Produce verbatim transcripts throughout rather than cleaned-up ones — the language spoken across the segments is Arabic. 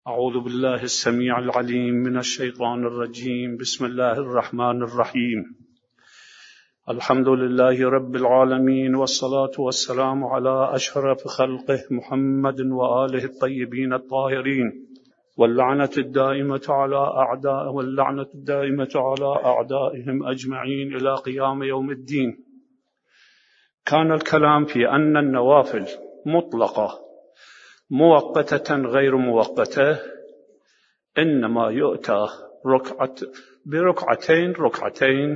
أعوذ بالله السميع العليم من الشيطان الرجيم. بسم الله الرحمن الرحيم. الحمد لله رب العالمين، والصلاة والسلام على أشرف خلقه محمد وآله الطيبين الطاهرين، واللعنة الدائمة على أعداء واللعنة الدائمة على أعدائهم أجمعين إلى قيام يوم الدين. كان الكلام في أن النوافل مطلقة مؤقتة غير مؤقتة إنما يؤتى ركعة بركعتين ركعتين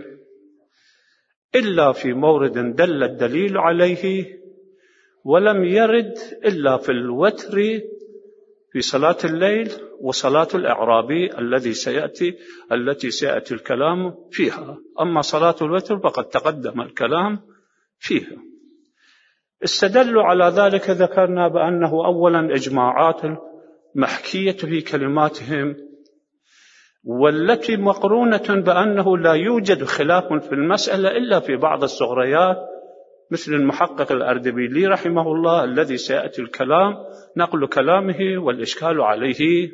إلا في مورد دل الدليل عليه، ولم يرد إلا في الوتر في صلاة الليل وصلاة الإعرابي الذي سيأتي التي سيأتي الكلام فيها. أما صلاة الوتر فقد تقدم الكلام فيها. استدلوا على ذلك، ذكرنا بأنه أولا إجماعات محكية في كلماتهم، والتي مقرونة بأنه لا يوجد خلاف في المسألة إلا في بعض الصغريات، مثل المحقق الأردبيلي رحمه الله الذي سيأتي الكلام نقل كلامه والإشكال عليه،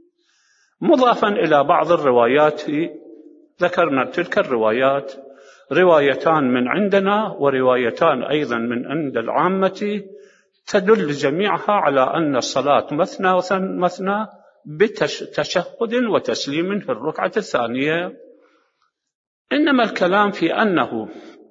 مضافا إلى بعض الروايات. ذكرنا تلك الروايات روايتان من عندنا وروايتان أيضا من عند العامة تدل جميعها على أن الصلاة مثنى ومثنى بتشهد وتسليم في الركعة الثانية. إنما الكلام في أنه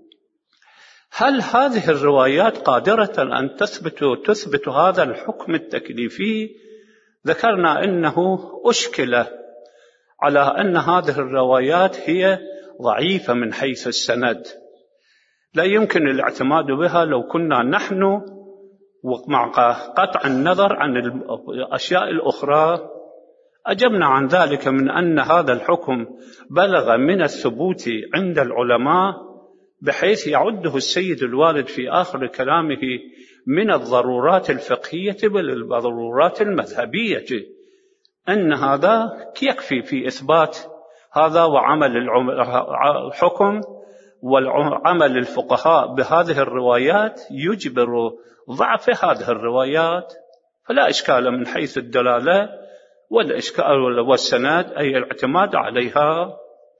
هل هذه الروايات قادرة أن تثبت تثبت هذا الحكم التكليفي؟ ذكرنا أنه أشكل على أن هذه الروايات هي ضعيفة من حيث السند، لا يمكن الاعتماد بها لو كنا نحن ومع قطع النظر عن الأشياء الأخرى. أجبنا عن ذلك من أن هذا الحكم بلغ من الثبوت عند العلماء بحيث يعده السيد الوالد في آخر كلامه من الضرورات الفقهية بل الضرورات المذهبية، أن هذا يكفي في إثبات هذا وعمل الحكم والعمل الفقهاء بهذه الروايات يجبر ضعف هذه الروايات، فلا إشكال من حيث الدلالة والإشكال والسند أي الاعتماد عليها.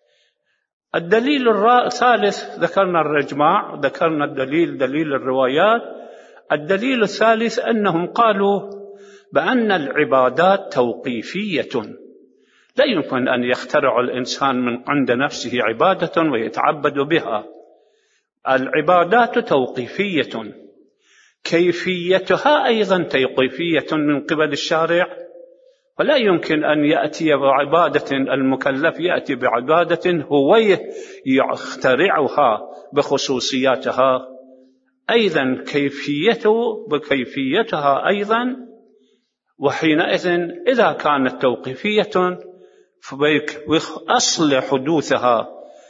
الدليل الثالث ذكرنا الإجماع، ذكرنا الدليل دليل الروايات. الدليل الثالث أنهم قالوا بأن العبادات توقيفية، لا يمكن أن يخترع الإنسان من عند نفسه عبادة ويتعبد بها. العبادات توقيفية، كيفيتها أيضا توقيفية من قبل الشارع، فلا يمكن أن يأتي بعبادة المكلف يأتي بعبادة هو يخترعها بخصوصياتها، أيضا كيفيته بكيفيتها أيضا. وحينئذ إذا كانت توقيفية فبأصل حدوثها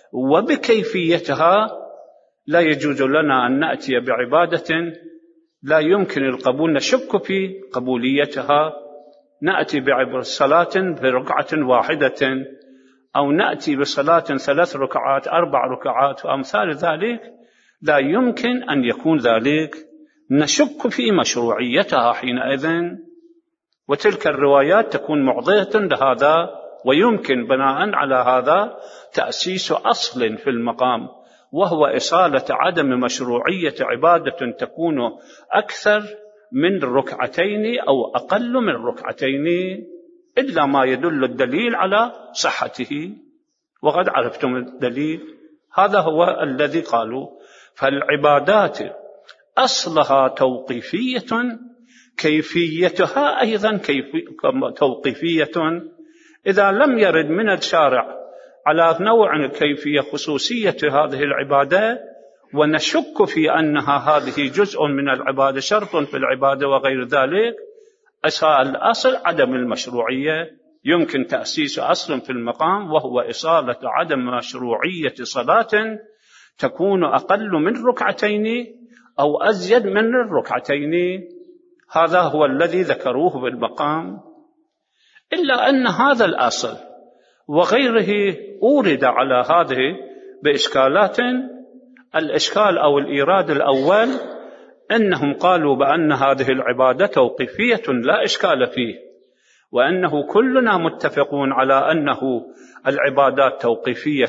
وبكيفيتها لا يجوز لنا أن نأتي بعبادة لا يمكن القبول، نشك في قبوليتها. نأتي بصلاة بركعة واحدة أو نأتي بصلاة ثلاث ركعات أربع ركعات وأمثال ذلك، لا يمكن أن يكون ذلك، نشك في مشروعيتها حينئذ. وتلك الروايات تكون معضلة لهذا، ويمكن بناء على هذا تأسيس أصل في المقام، وهو إصالة عدم مشروعية عبادة تكون أكثر من ركعتين أو أقل من ركعتين إلا ما يدل الدليل على صحته، وقد عرفتم الدليل. هذا هو الذي قالوا. فالعبادات أصلها توقيفية، كيفيتها أيضا كيف توقيفية. إذا لم يرد من الشارع على نوع كيفية خصوصية هذه العبادة ونشك في أنها هذه جزء من العبادة شرط في العبادة وغير ذلك، الأصل عدم المشروعية. يمكن تأسيس أصل في المقام وهو إصالة عدم مشروعية صلاة تكون أقل من ركعتين أو أزيد من الركعتين. هذا هو الذي ذكروه بالمقام. إلا أن هذا الأصل وغيره أورد على هذه بإشكالات. الإشكال أو الإيراد الأول أنهم قالوا بأن هذه العبادة توقيفية لا إشكال فيه، وأنه كلنا متفقون على أنه العبادات توقيفية،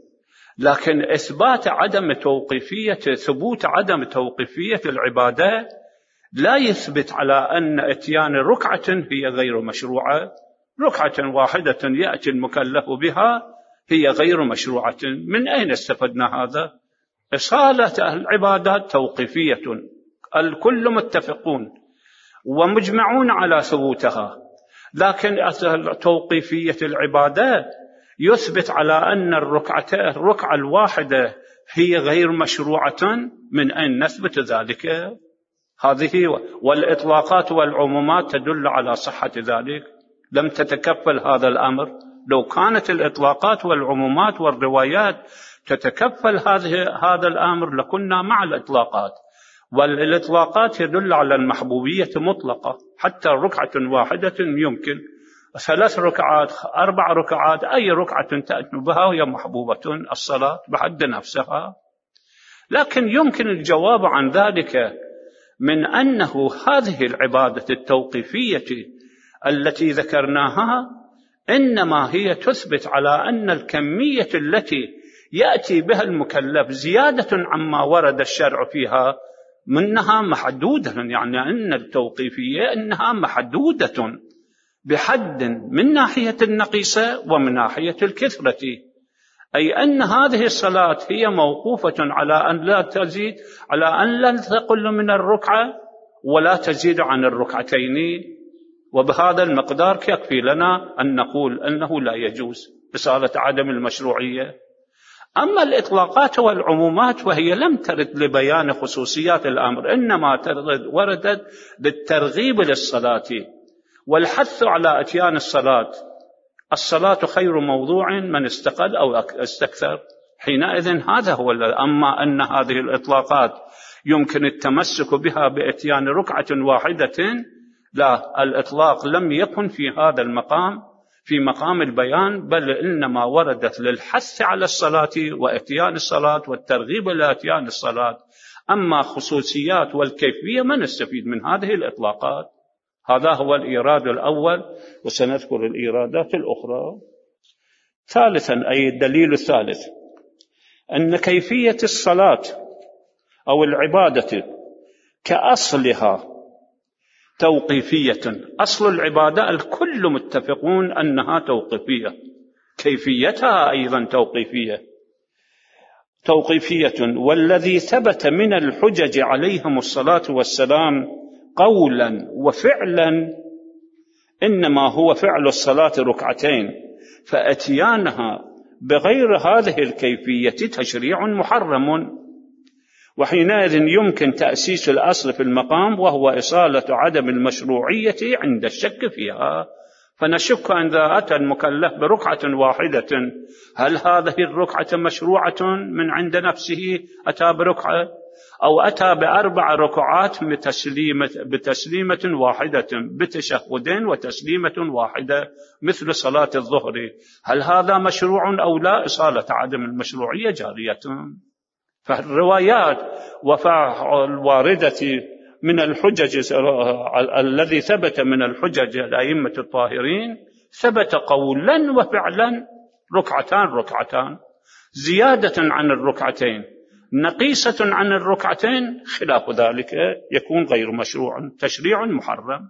لكن إثبات عدم توقيفية ثبوت عدم توقيفية العبادة لا يثبت على أن إتيان ركعة هي غير مشروعة. ركعة واحدة يأتي المكلف بها هي غير مشروعة. من أين استفدنا هذا؟ إصالة العبادات توقيفية، الكل متفقون ومجمعون على ثبوتها، لكن توقيفية العبادة يثبت على أن الركعة الركعة الواحدة هي غير مشروعة. من أين نثبت ذلك؟ هذه والإطلاقات والعمومات تدل على صحة ذلك. لم تتكفل هذا الأمر. لو كانت الإطلاقات والعمومات والروايات تتكفل هذه هذا الأمر لكنا مع الإطلاقات، والإطلاقات يدل على المحبوبية مطلقة. حتى ركعة واحدة يمكن، ثلاث ركعات، أربع ركعات، أي ركعة تأتي بها هي محبوبة الصلاة بحد نفسها. لكن يمكن الجواب عن ذلك من أنه هذه العبادة التوقيفية التي ذكرناها إنما هي تثبت على أن الكمية التي يأتي بها المكلف زيادة عما ورد الشرع فيها منها محدودة. يعني أن التوقيفية إنها محدودة بحد من ناحية النقيصة ومن ناحية الكثرة، أي أن هذه الصلاة هي موقوفة على أن لا تزيد، على أن لا تقل من الركعة ولا تزيد عن الركعتين، وبهذا المقدار يكفي لنا أن نقول أنه لا يجوز إصالة عدم المشروعية. أما الإطلاقات والعمومات وهي لم ترد لبيان خصوصيات الأمر، إنما وردت للترغيب للصلاة والحث على أتيان الصلاة. الصلاة خير موضوع من استقل أو استكثر، حينئذ هذا هو. أما أن هذه الإطلاقات يمكن التمسك بها بإتيان ركعة واحدة، لا، الإطلاق لم يكن في هذا المقام في مقام البيان، بل إنما وردت للحث على الصلاة وإتيان الصلاة والترغيب إلى إتيان الصلاة. أما خصوصيات والكيفية ما نستفيد من هذه الإطلاقات. هذا هو الإيراد الأول، وسنذكر الإيرادات الأخرى. ثالثا، أي الدليل الثالث، أن كيفية الصلاة أو العبادة كأصلها توقيفية. أصل العبادة الكل متفقون أنها توقيفية، كيفيتها أيضا توقيفية توقيفية والذي ثبت من الحجج عليهم الصلاة والسلام قولا وفعلا إنما هو فعل الصلاة ركعتين، فأتيانها بغير هذه الكيفية تشريع محرم. وحينئذ يمكن تأسيس الأصل في المقام، وهو إصالة عدم المشروعية عند الشك فيها. فنشك أن إذا أتى المكلف بركعة واحدة، هل هذه الركعة مشروعة من عند نفسه أتى بركعة، أو أتى بأربع ركعات بتسليمة, بتسليمة واحدة بتشهدين وتسليمة واحدة مثل صلاة الظهر، هل هذا مشروع أو لا؟ إصالة عدم المشروعية جارية. فالروايات والواردة من الحجج الذي ثبت من الحجج الأئمة الطاهرين ثبت قولا وفعلا ركعتان ركعتان، زيادة عن الركعتين، نقيصة عن الركعتين، خلاف ذلك يكون غير مشروع، تشريع محرم.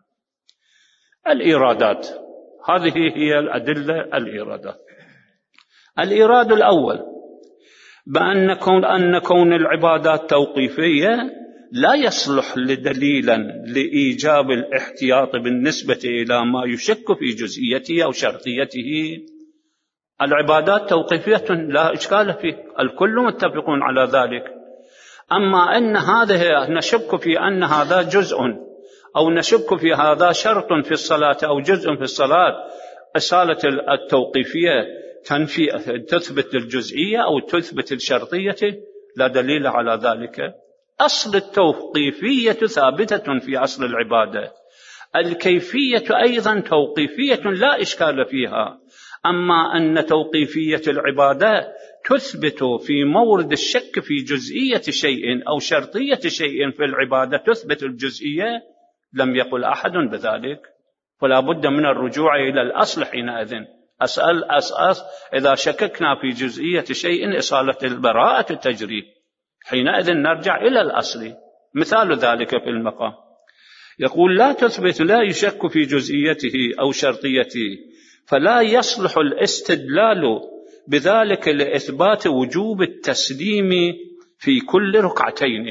الإيرادات، هذه هي الأدلة الإيرادات. الإيراد الأول بأن كون, أن كون العبادات توقيفية لا يصلح لدليلا لإيجاب الاحتياط بالنسبة إلى ما يشك في جزئيته أو شرطيته. العبادات توقيفية لا إشكال فيه، الكل متفقون على ذلك. أما أن هذه نشك في أن هذا جزء أو نشك في هذا شرط في الصلاة أو جزء في الصلاة، إصالة التوقيفية تنفي تثبت الجزئية أو تثبت الشرطية، لا دليل على ذلك. أصل التوقيفية ثابتة في أصل العبادة، الكيفية أيضا توقيفية لا إشكال فيها. أما أن توقيفية العبادة تثبت في مورد الشك في جزئية شيء أو شرطية شيء في العبادة تثبت الجزئية، لم يقل أحد بذلك. فلا بد من الرجوع إلى الأصل حينئذ. أسأل أسأس إذا شككنا في جزئية شيء إصالة البراءة تجري، حينئذ نرجع إلى الأصل. مثال ذلك في المقام يقول: لا تثبت لا يشك في جزئيته أو شرطيته، فلا يصلح الاستدلال بذلك لإثبات وجوب التسليم في كل ركعتين.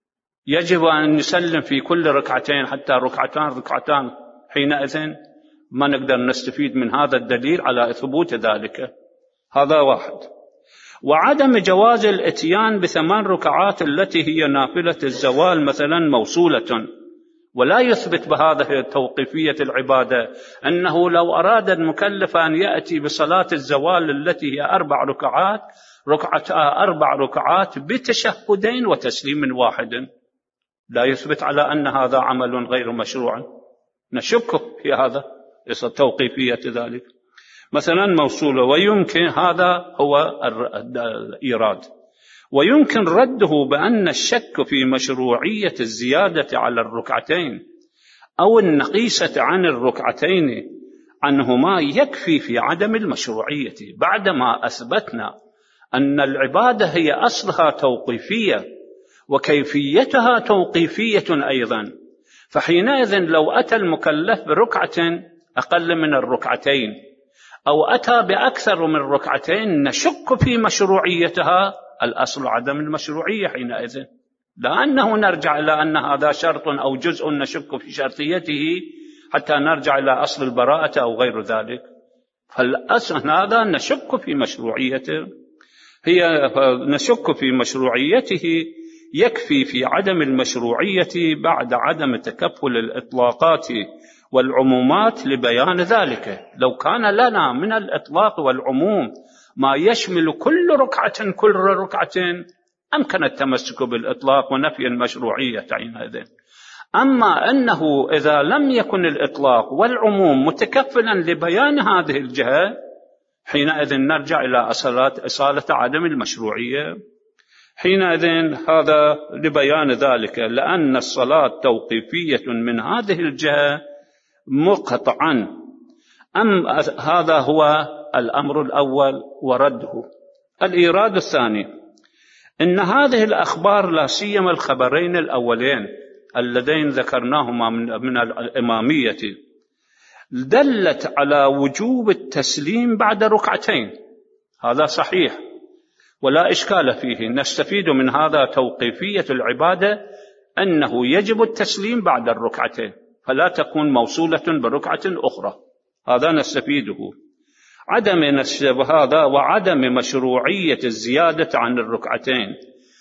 يجب أن نسلم في كل ركعتين حتى ركعتان ركعتان، حينئذ ما نقدر نستفيد من هذا الدليل على ثبوت ذلك. هذا واحد. وعدم جواز الاتيان بثمان ركعات التي هي نافلة الزوال مثلا موصولة، ولا يثبت بهذه توقيفية العبادة أنه لو أراد المكلف أن يأتي بصلاة الزوال التي هي أربع ركعات ركعة أربع ركعات بتشهدين وتسليم واحد، لا يثبت على أن هذا عمل غير مشروع. نشك في هذا توقيفية ذلك مثلا موصولة. ويمكن هذا هو الإيراد، ويمكن رده بأن الشك في مشروعية الزيادة على الركعتين أو النقيصة عن الركعتين عنهما يكفي في عدم المشروعية، بعدما أثبتنا أن العبادة هي أصلها توقيفية وكيفيتها توقيفية أيضا. فحينئذ لو أتى المكلف بركعة أقل من الركعتين أو أتى بأكثر من ركعتين نشك في مشروعيتها، الأصل عدم المشروعية حينئذ، لأنه نرجع إلى أن هذا شرط أو جزء نشك في شرطيته حتى نرجع إلى أصل البراءة أو غير ذلك. فالأصل هذا نشك في مشروعيته، هي نشك في مشروعيته يكفي في عدم المشروعية بعد عدم تكفل الإطلاقات والعمومات لبيان ذلك. لو كان لنا من الإطلاق والعموم ما يشمل كل ركعة كل ركعة أمكن التمسك بالإطلاق ونفي المشروعية حينئذ. أما أنه إذا لم يكن الإطلاق والعموم متكفلا لبيان هذه الجهة، حينئذ نرجع إلى أصالة عدم المشروعية. حينئذ هذا لبيان ذلك، لأن الصلاة توقيفية من هذه الجهة مقطعا. أم هذا هو الأمر الأول ورده. الإيراد الثاني: إن هذه الأخبار لا سيما الخبرين الأولين اللذين ذكرناهما من الإمامية دلت على وجوب التسليم بعد ركعتين. هذا صحيح ولا إشكال فيه. نستفيد من هذا توقيفية العبادة أنه يجب التسليم بعد الركعتين، فلا تكون موصولة بركعة أخرى. هذا نستفيده. عدم نسب هذا وعدم مشروعية الزيادة عن الركعتين،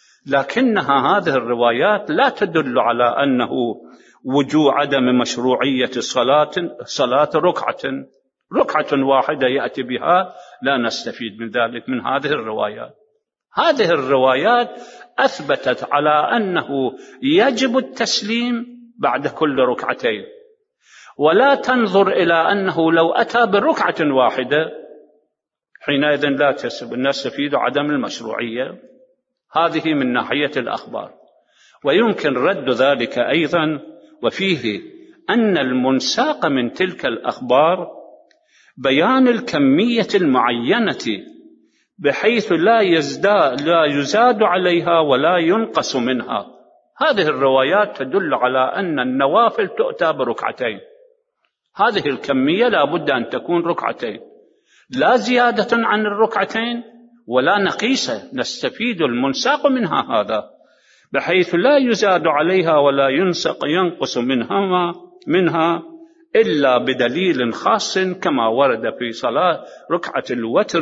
لكنها هذه الروايات لا تدل على أنه وجوب عدم مشروعية الصلاة صلاة ركعة ركعة واحدة يأتي بها. لا نستفيد من ذلك من هذه الروايات. هذه الروايات أثبتت على أنه يجب التسليم بعد كل ركعتين، ولا تنظر إلى أنه لو أتى بركعة واحدة حينئذ لا نستفيد عدم المشروعية. هذه من ناحية الأخبار. ويمكن رد ذلك أيضا، وفيه أن المنساق من تلك الأخبار بيان الكمية المعينة بحيث لا يزداد لا يزاد عليها ولا ينقص منها. هذه الروايات تدل على أن النوافل تؤتى بركعتين، هذه الكمية لا بد أن تكون ركعتين، لا زيادة عن الركعتين ولا نقيسة. نستفيد المنساق منها هذا بحيث لا يزاد عليها ولا ينسق ينقص منها منها إلا بدليل خاص كما ورد في صلاة ركعة الوتر،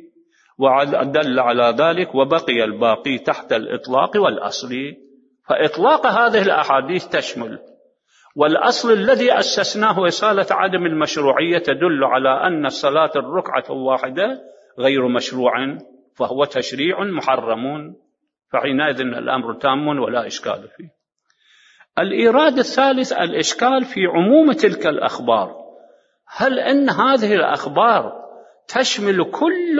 ودل على ذلك وبقي الباقي تحت الإطلاق والأصل. فإطلاق هذه الأحاديث تشمل، والأصل الذي أسسناه إصالة عدم المشروعية تدل على أن الصلاة الركعة الواحدة غير مشروع، فهو تشريع محرم، فحينئذ الأمر تام ولا إشكال فيه. الإيراد الثالث: الإشكال في عموم تلك الأخبار. هل أن هذه الأخبار تشمل كل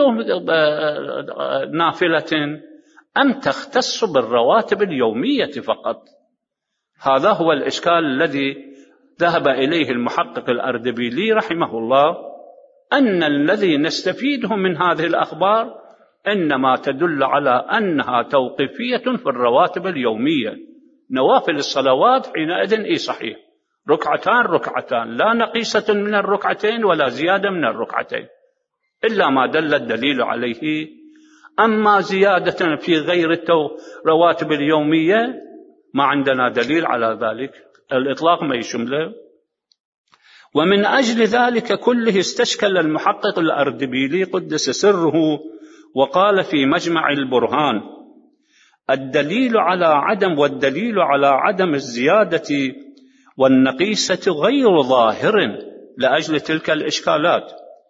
نافلة أم تختص بالرواتب اليومية فقط؟ هذا هو الإشكال الذي ذهب إليه المحقق الأردبيلي رحمه الله أن الذي نستفيده من هذه الأخبار إنما تدل على أنها توقيفية في الرواتب اليومية. نوافل الصلوات حينئذ إي صحيح، ركعتان ركعتان، لا نقيصة من الركعتين ولا زيادة من الركعتين إلا ما دل الدليل عليه. أما زيادة في غير الرواتب اليومية ما عندنا دليل على ذلك، الإطلاق ما يشمله. ومن أجل ذلك كله استشكل المحقق الأردبيلي قدس سره وقال في مجمع البرهان: الدليل على عدم والدليل على عدم الزيادة والنقيصة غير ظاهر لأجل تلك الإشكالات،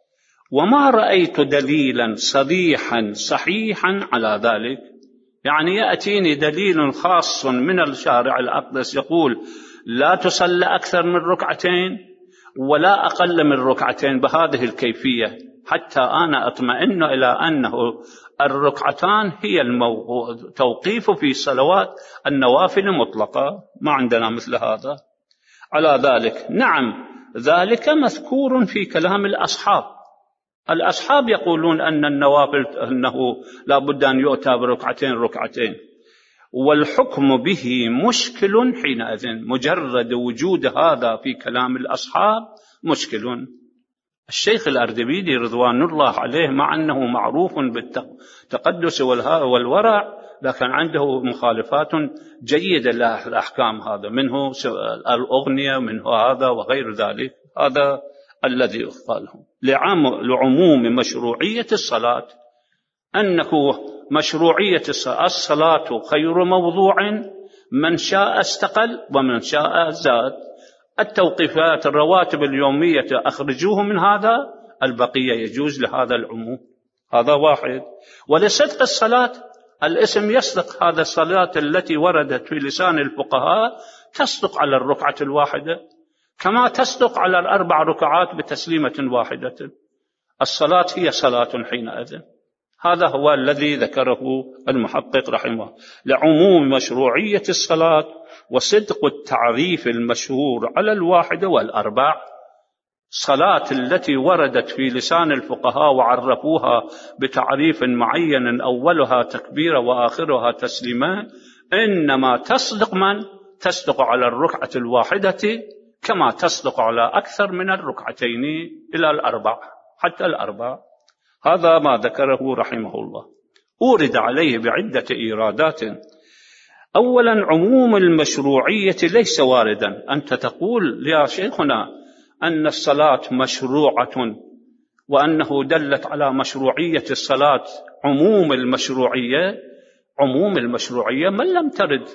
وما رأيت دليلا صريحا صحيحا على ذلك. يعني يأتيني دليل خاص من الشارع الأقدس يقول لا تصلى أكثر من ركعتين ولا أقل من ركعتين بهذه الكيفية حتى أنا أطمئن إلى أنه الركعتان هي التوقيف في صلوات النوافل مطلقة. ما عندنا مثل هذا. على ذلك نعم، ذلك مذكور في كلام الأصحاب. الأصحاب يقولون أن النوافل أنه لا بد أن يؤتى بركعتين ركعتين، والحكم به مشكل حينئذ. مجرد وجود هذا في كلام الأصحاب مشكل. الشيخ الأردبيلي رضوان الله عليه مع أنه معروف بالتقدس والورع، لكن عنده مخالفات جيدة للأحكام، هذا منه الأغنية، منه هذا وغير ذلك. هذا الذي قاله لعموم مشروعية الصلاة، أنه مشروعية الصلاة خير موضوع، من شاء استقل ومن شاء زاد. التوقيفات الرواتب اليومية أخرجوه من هذا، البقية يجوز لهذا العموم. هذا واحد. ولصدق الصلاة الاسم يصدق، هذا الصلاة التي وردت في لسان الفقهاء تصدق على الركعة الواحدة كما تصدق على الأربع ركعات بتسليمة واحدة. الصلاة هي صلاة حينئذ. هذا هو الذي ذكره المحقق رحمه لعموم مشروعية الصلاة وصدق التعريف المشهور على الواحدة والأربع. صلاة التي وردت في لسان الفقهاء وعرفوها بتعريف معين أولها تكبير وآخرها تسليمة، إنما تصدق من تصدق على الركعة الواحدة كما تصدق على أكثر من الركعتين إلى الأربع حتى الأربع. هذا ما ذكره رحمه الله. أورد عليه بعدة إيرادات. أولا، عموم المشروعية ليس واردا. أنت تقول يا شيخنا أن الصلاة مشروعة وأنه دلت على مشروعية الصلاة عموم المشروعية. عموم المشروعية من لم ترد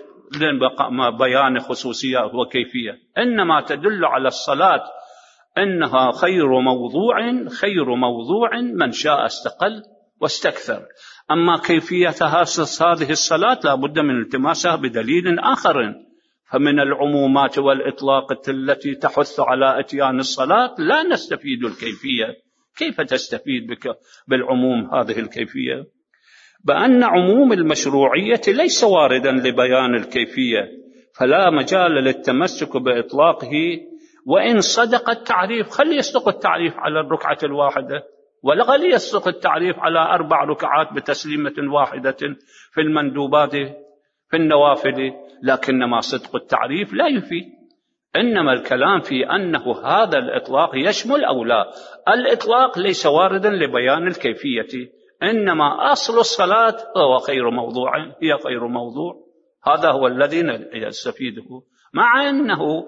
بيان خصوصية وكيفية، إنما تدل على الصلاة إنها خير موضوع خير موضوع من شاء استقل واستكثر. أما كيفية هذه الصلاة لا بد من التماسها بدليل آخر. فمن العمومات والإطلاق التي تحث على إتيان الصلاة لا نستفيد الكيفية. كيف تستفيد بك بالعموم هذه الكيفية؟ بأن عموم المشروعية ليس واردا لبيان الكيفية، فلا مجال للتمسك بإطلاقه. وإن صدق التعريف، خلي يصدق التعريف على الركعة الواحدة، ولا خلي يصدق التعريف على أربع ركعات بتسليمة واحدة في المندوبات في النوافل، لكنما صدق التعريف لا يفيد. إنما الكلام في أنه هذا الإطلاق يشمل أو لا. الإطلاق ليس واردا لبيان الكيفية، إنما أصل الصلاة هو خير موضوع، هي خير موضوع. هذا هو الذي يستفيده. مع أنه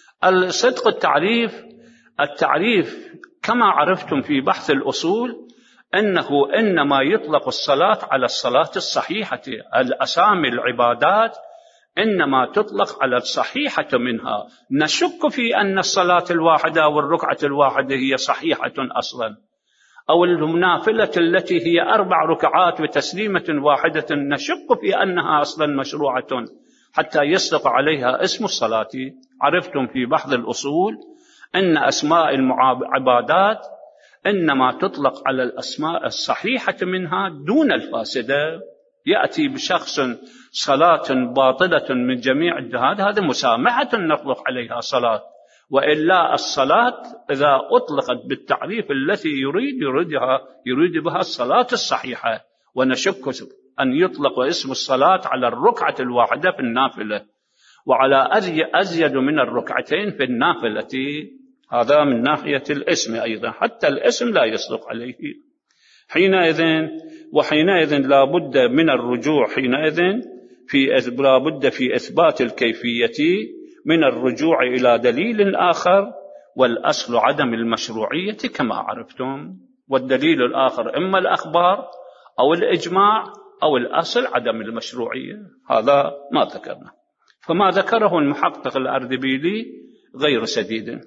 الصدق التعريف التعريف كما عرفتم في بحث الأصول أنه إنما يطلق الصلاة على الصلاة الصحيحة. الأسامي العبادات إنما تطلق على الصحيحة منها. نشك في أن الصلاة الواحدة والركعة الواحدة هي صحيحة أصلا، أو النافلة التي هي أربع ركعات بتسليمة واحدة نشك في أنها أصلا مشروعة حتى يصدق عليها اسم الصلاة. عرفتم في بحث الأصول أن أسماء العبادات إنما تطلق على الأسماء الصحيحة منها دون الفاسدة. يأتي بشخص صلاة باطلة من جميع الجهات، هذا مسامحة نطلق عليها صلاة، وإلا الصلاة إذا أطلقت بالتعريف التي يريد يريدها يريد بها الصلاة الصحيحة، ونشك أن يطلق اسم الصلاة على الركعة الواحدة في النافلة وعلى أزيد من الركعتين في النافلة. هذا من ناحية الاسم أيضا، حتى الاسم لا يصدق عليه حينئذ. وحينئذ لا بد من الرجوع حينئذ في لا بد في إثبات الكيفية من الرجوع إلى دليل آخر، والأصل عدم المشروعية كما عرفتم، والدليل الآخر إما الأخبار أو الإجماع أو الأصل عدم المشروعية. هذا ما ذكرنا، فما ذكره المحقق الأردبيلي غير سديد.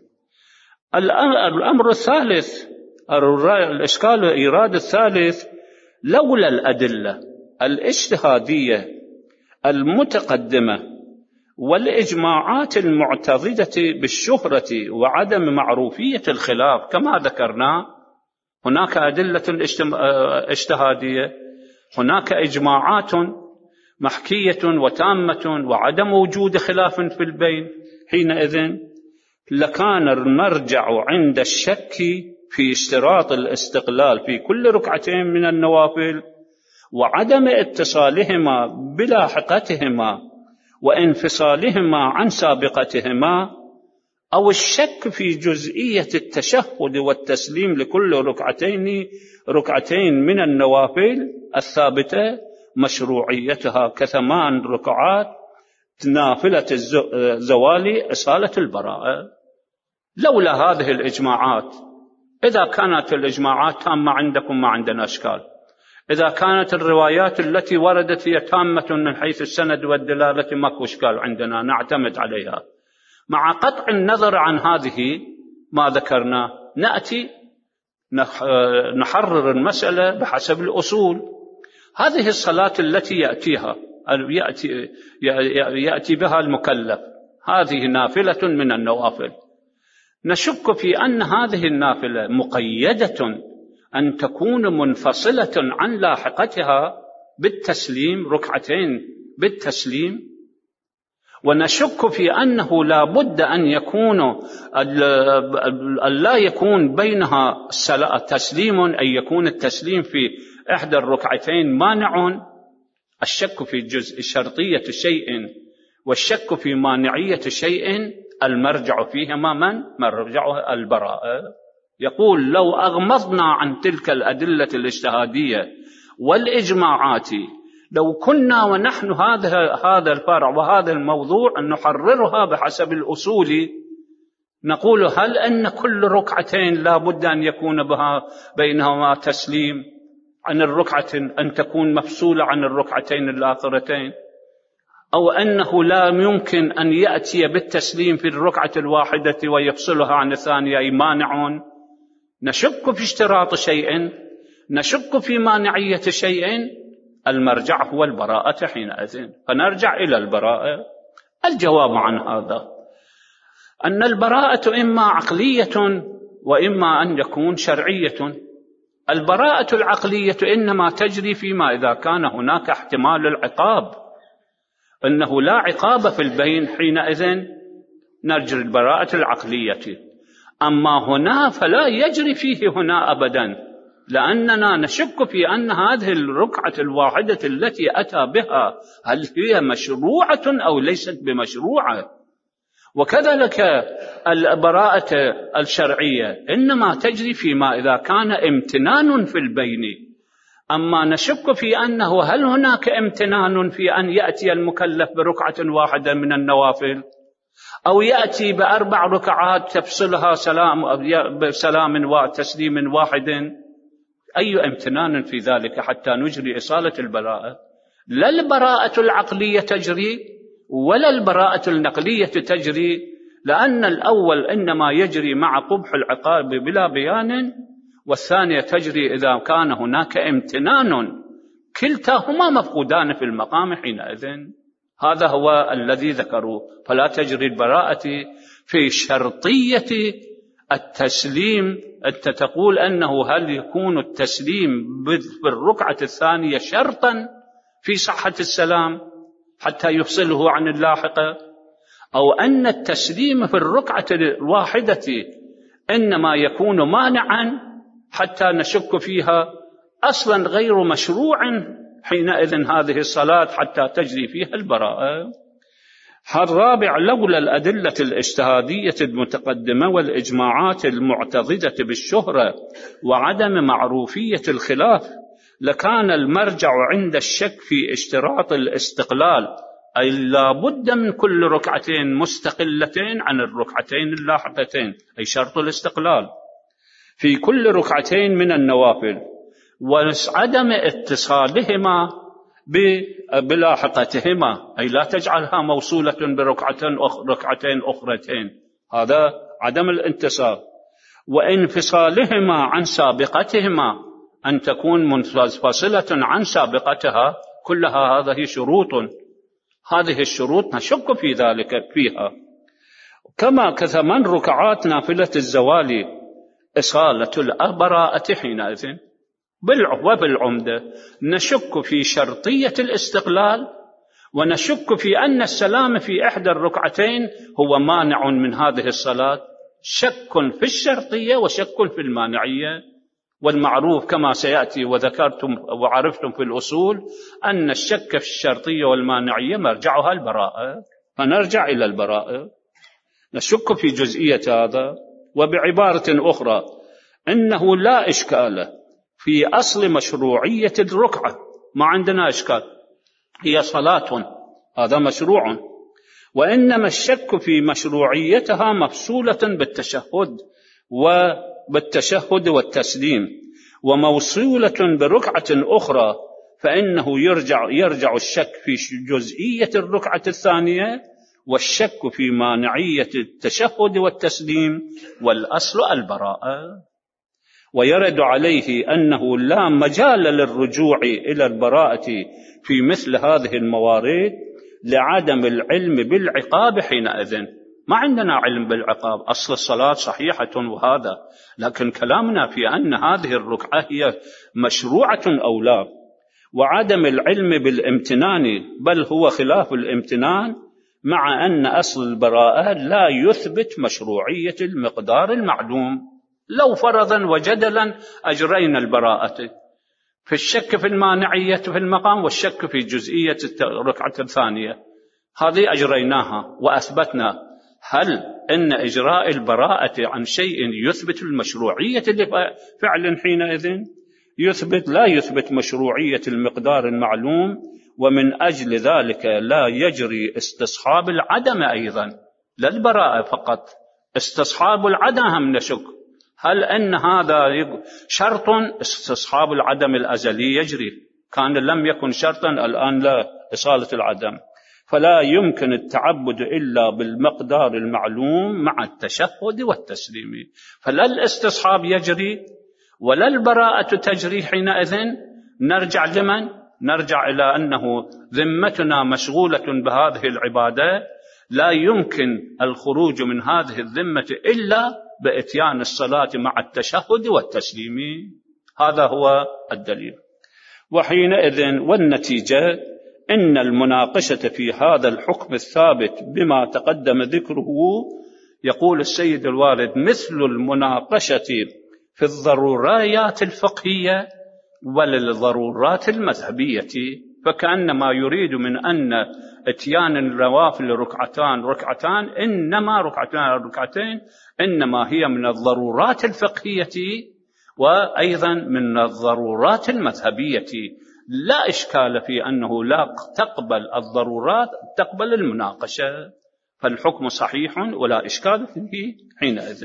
الأمر الثالث، الإشكال الإيراد الثالث، لولا الأدلة الاجتهادية المتقدمة والإجماعات المعتضدة بالشهرة وعدم معروفية الخلاف كما ذكرنا، هناك أدلة اجتهادية، هناك إجماعات محكية وتامة وعدم وجود خلاف في البين، حينئذ لكان المرجع عند الشك في اشتراط الاستقلال في كل ركعتين من النوافل وعدم اتصالهما بلاحقتهما وانفصالهما عن سابقتهما، أو الشك في جزئية التشهد والتسليم لكل ركعتين ركعتين من النوافل الثابتة مشروعيتها كثمان ركعات نافلة الزوال إصالة البراءة. لولا هذه الإجماعات، إذا كانت الإجماعات تامة عندكم ما عندنا إشكال، إذا كانت الروايات التي وردت هي تامة من حيث السند والدلالة ماكو إشكال عندنا، نعتمد عليها. مع قطع النظر عن هذه ما ذكرنا، نأتي نحرر المسألة بحسب الأصول. هذه الصلاة التي يأتيها يأتي, يأتي بها المكلف، هذه نافلة من النوافل، نشك في أن هذه النافلة مقيدة أن تكون منفصلة عن لاحقتها بالتسليم، ركعتين بالتسليم، ونشك في أنه لا بد أن يكون لا يكون بينها تسليم، أن يكون التسليم في إحدى الركعتين مانع. الشك في جزء شرطية شيء والشك في مانعية شيء المرجع فيهما من؟ مرجع البراءة. يقول لو أغمضنا عن تلك الأدلة الاجتهادية والإجماعات، لو كنا ونحن هذا هذا الفرع وهذا الموضوع أن نحررها بحسب الأصول، نقول هل أن كل ركعتين لا بد أن يكون بها بينهما تسليم عن الركعة، أن تكون مفصولة عن الركعتين الآخرتين، أو أنه لا يمكن أن يأتي بالتسليم في الركعة الواحدة ويفصلها عن الثانية، أي مانع. نشك في اشتراط شيء، نشك في مانعية شيء، المرجع هو البراءة حينئذ، فنرجع إلى البراءة. الجواب عن هذا أن البراءة إما عقلية وإما أن يكون شرعية. البراءة العقلية إنما تجري فيما إذا كان هناك احتمال العقاب، إنه لا عقاب في البين، حينئذ نرجع البراءة العقلية. أما هنا فلا يجري فيه هنا أبدا، لأننا نشك في أن هذه الركعة الواحدة التي أتى بها هل هي مشروعة أو ليست بمشروعة. وكذلك البراءة الشرعية إنما تجري فيما إذا كان امتنان في البين. أما نشك في أنه هل هناك امتنان في أن يأتي المكلف بركعة واحدة من النوافل، أو يأتي بأربع ركعات تفصلها سلام بسلام وتسليم واحد، أي امتنان في ذلك حتى نجري إصالة البراءة؟ لا البراءة العقلية تجري ولا البراءة النقلية تجري، لأن الأول إنما يجري مع قبح العقاب بلا بيان، والثانية تجري إذا كان هناك امتنان، كلتاهما مفقودان في المقام حينئذ. هذا هو الذي ذكروه. فلا تجري البراءة في شرطية التسليم. أنت تقول أنه هل يكون التسليم بالركعة الثانية شرطا في صحة السلام حتى يفصله عن اللاحقة، أو أن التسليم في الركعة الواحدة إنما يكون مانعا حتى نشك فيها، أصلا غير مشروع حينئذ هذه الصلاة حتى تجري فيها البراءة. الرابع: لولا الأدلة الاجتهادية المتقدمة والإجماعات المعتضدة بالشهرة وعدم معروفية الخلاف لكان المرجع عند الشك في اشتراط الاستقلال، أي لا بد من كل ركعتين مستقلتين عن الركعتين اللاحقتين، أي شرط الاستقلال في كل ركعتين من النوافل، وعدم اتصالهما بلاحقتهما، أي لا تجعلها موصولة بركعتين ركعتين أخرتين، هذا عدم الانتصال، وانفصالهما عن سابقتهما، أن تكون منفصلة عن سابقتها، كلها هذه شروط، هذه الشروط نشك في ذلك فيها. كما كثمان ركعات نافلة الزوال إصالة البراءة حينئذ وبالعمدة نشك في شرطية الاستقلال، ونشك في أن السلام في إحدى الركعتين هو مانع من هذه الصلاة، شك في الشرطية وشك في المانعية. والمعروف كما سيأتي وذكرتم وعرفتم في الأصول أن الشك في الشرطية والمانعية مرجعها البراءة، فنرجع إلى البراءة، نشك في جزئية هذا. وبعبارة أخرى إنه لا إشكال في أصل مشروعية الركعة، ما عندنا إشكال، هي صلاة، هذا مشروع، وإنما الشك في مشروعيتها مفصولة بالتشهد وبالتشهد والتسليم، وموصولة بركعة أخرى، فإنه يرجع, يرجع الشك في جزئية الركعة الثانية والشك في مانعية التشهد والتسليم، والأصل البراءة. ويرد عليه أنه لا مجال للرجوع إلى البراءة في مثل هذه الموارد لعدم العلم بالعقاب حينئذ، ما عندنا علم بالعقاب، أصل الصلاة صحيحة وهذا، لكن كلامنا في أن هذه الركعة هي مشروعة أو لا، وعدم العلم بالامتنان، بل هو خلاف الامتنان، مع أن أصل البراءة لا يثبت مشروعية المقدار المعلوم. لو فرضا وجدلا أجرينا البراءة في الشك في المانعية في المقام والشك في جزئية الركعة الثانية، هذه أجريناها وأثبتنا، هل إن إجراء البراءة عن شيء يثبت المشروعية لفعل حينئذ؟ يثبت لا يثبت مشروعية المقدار المعلوم، ومن أجل ذلك لا يجري استصحاب العدم أيضا، لا البراءة فقط، استصحاب العدم هم نشك، هل أن هذا شرط؟ استصحاب العدم الأزلي يجري، كان لم يكن شرطا الآن لا، إصالة العدم، فلا يمكن التعبد إلا بالمقدار المعلوم مع التشهد والتسليم، فلا الاستصحاب يجري ولا البراءة تجري حينئذ. نرجع لمن؟ نرجع إلى أنه ذمتنا مشغولة بهذه العبادة، لا يمكن الخروج من هذه الذمة إلا بإتيان الصلاة مع التشهد والتسليم، هذا هو الدليل. وحينئذ والنتيجة إن المناقشة في هذا الحكم الثابت بما تقدم ذكره، يقول السيد الوارد، مثل المناقشة في الضروريات الفقهية وللضرورات المذهبية، فكأنما يريد من أن اتيان النوافل ركعتان ركعتان إنما ركعتان ركعتين إنما هي من الضرورات الفقهية وأيضا من الضرورات المذهبية، لا إشكال في أنه لا تقبل الضرورات تقبل المناقشة، فالحكم صحيح ولا إشكال فيه حينئذ.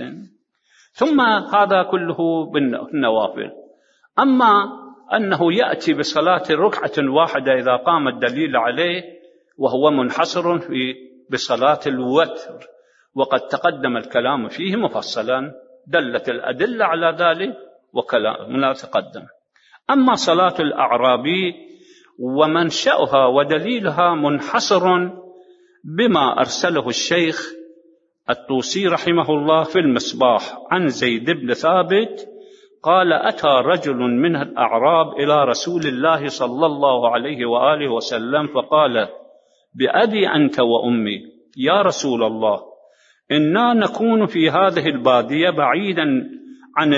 ثم هذا كله بالنوافل. أما أنه يأتي بصلاة ركعة واحدة إذا قام الدليل عليه، وهو منحصر في بصلاة الوتر، وقد تقدم الكلام فيه مفصلا، دلت الأدلة على ذلك وكلامنا تقدم. أما صلاة الأعرابي ومنشأها ودليلها منحصر بما أرسله الشيخ الطوسي رحمه الله في المصباح عن زيد بن ثابت قال: أتى رجل من الأعراب إلى رسول الله صلى الله عليه وآله وسلم فقال: بأبي أنت وأمي يا رسول الله إنا نكون في هذه البادية بعيدا عن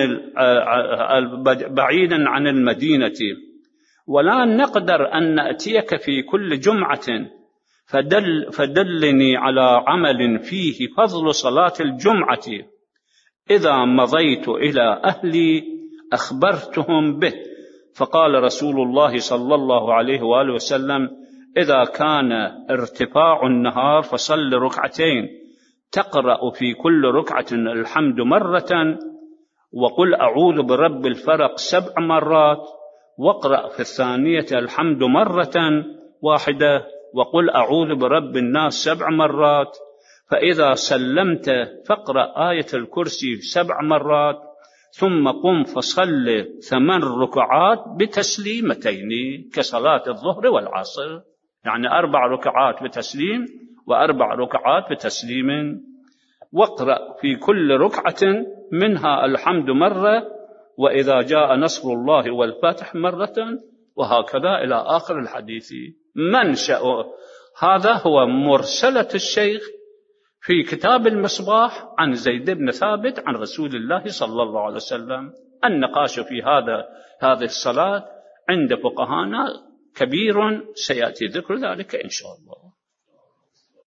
بعيدا عن المدينة، ولا نقدر أن نأتيك في كل جمعة، فدل فدلني على عمل فيه فضل صلاة الجمعة، إذا مضيت إلى أهلي أخبرتهم به. فقال رسول الله صلى الله عليه وآله وسلم: إذا كان ارتفاع النهار فصل ركعتين، تقرأ في كل ركعة الحمد مرة، وقل أعوذ برب الفلق سبع مرات، واقرأ في الثانية الحمد مرة واحدة، وقل أعوذ برب الناس سبع مرات. فإذا سلمت فاقرأ آية الكرسي سبع مرات، ثم قم فصل ثمان ركعات بتسليمتين كصلاة الظهر والعصر، يعني أربع ركعات بتسليم وأربع ركعات بتسليم، واقرأ في كل ركعة منها الحمد مرة، وإذا جاء نصر الله والفتح مرة، وهكذا إلى آخر الحديث. منشأ هذا هو مرسلة الشيخ في كتاب المصباح عن زيد بن ثابت عن رسول الله صلى الله عليه وسلم. النقاش في هذا هذه الصلاة عند فقهانا كبير، سيأتي ذكر ذلك إن شاء الله.